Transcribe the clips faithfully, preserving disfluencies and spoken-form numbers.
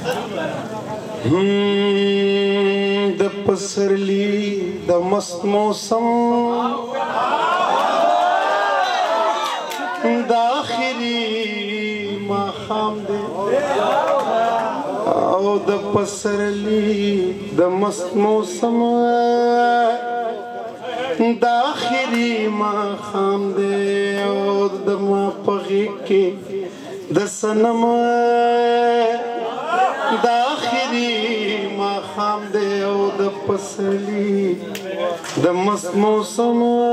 د پسرلی د مست موسم د آخري ماښام دی او د پسرلی د مست موسم د آخري ماښام دی او د ما په غېږ کې د صنم د آخري ماښام دی او د پسرلی د مست موسم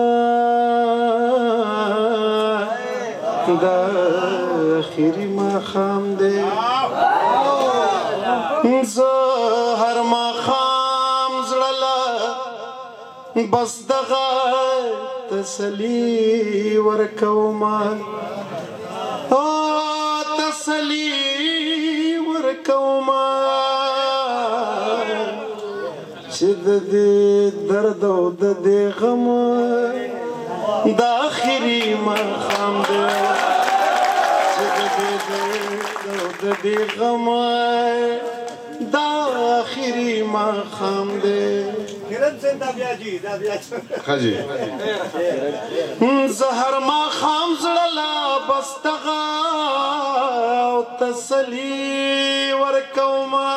د آخري ماښام دی زه هر ماښام زړه له بس دغه تسلي ورکومه تسلي ورکومه چې د دې درد او د دې غم د آخري ماښام دی چې د دې درد او د دې غم د آخري ماښام دی زه هر ماښام زړه له بس دغه تسلي ورکومه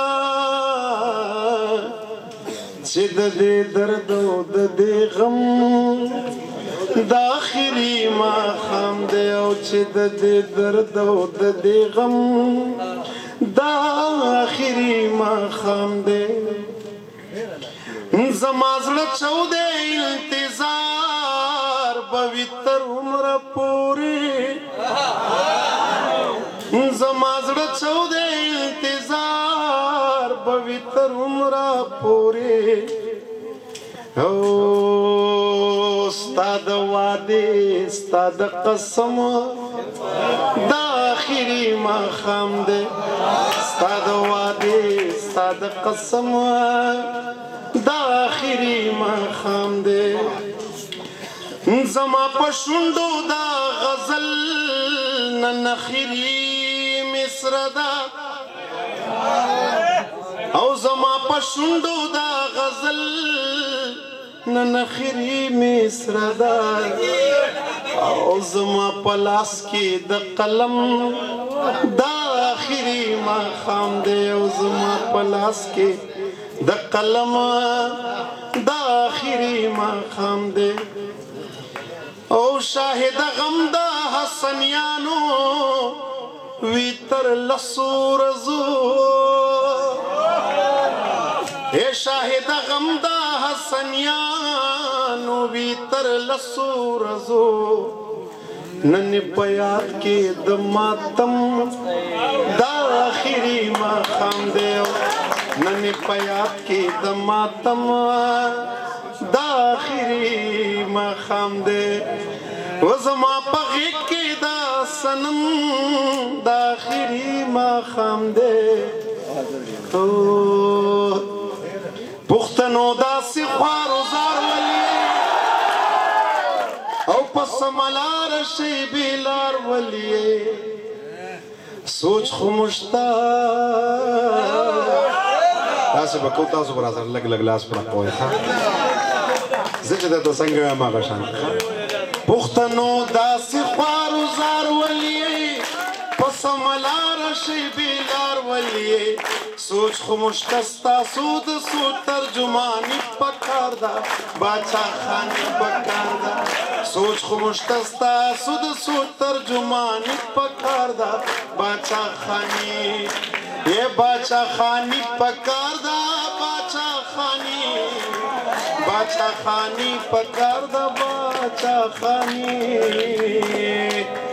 چې د دې درد او د دې غم د آخري ماښام دی او چې د دې درد او د دې غم د آخري ماښام دی زما زړه چودې انتظار به وي تر عمره پورې زما زړه چودې انتظار به وي تر عمره پورې او ستا د وعدې ستا د قسم د آخري ماښام دی ستا د وعدې ستا د قسم د آخري ماښام دی زما په شونډو دا غزل نن آخري مصره ده او زما په شونډو دا غزل نن آخري مصره ده او زما په لاس کې د قلم د آخري ماښام دی او زما په لاس کې د قلم د آخري ماښام دی او شاهد غم د حسنیانو وی تر لسو ورځو اے شاهد غم د حسنیانو وی تر لسو ورځو نن په یاد کې د ماتم د آخري ماښام دی نن په یاد کې د ماتم د آخري ماښام دی و زما په غېږ کې د صنم د آخري ماښام دی پښتنو داسې خوارو زار ولي او په سمه لاره شي بې لار ولي سوچ خو موږ ته تاسو به کو تاسو به راسره لږ لږ لاس پراخوئ زه چې درته څنګه یم هغه شان پښتنو داسې خوارو زار ولي په سمه لاره شي بې لار ولي سوچ خو موږ ته ستاسو د سوچ ترجماني پکار ده باچا خاني پکار ده سوچ خو موږ ته ستاسو د سوچ ترجماني پکار ده باچا خاني ये बाचा खानी पकार दा बाचा खानी बाचा खानी पकार दा बाचा खानी